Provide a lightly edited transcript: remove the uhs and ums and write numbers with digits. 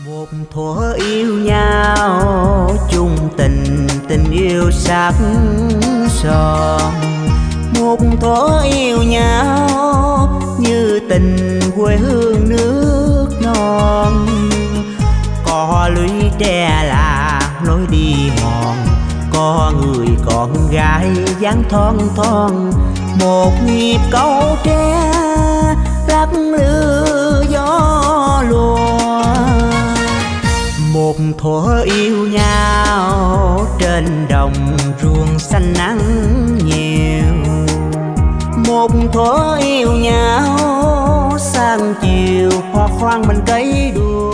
Một thuở yêu nhau chung tình, tình yêu sắc son. Một thuở yêu nhau như tình quê hương nước non. Có lũy tre là lối đi mòn, có người con gái dáng thon thon. Một nhịp câu tre lắc lư gió lùa. Một thuở yêu nhau trên đồng ruộng xanh nắng nhiều. Một thuở yêu nhau sang chiều hoa khoang bên cây đua.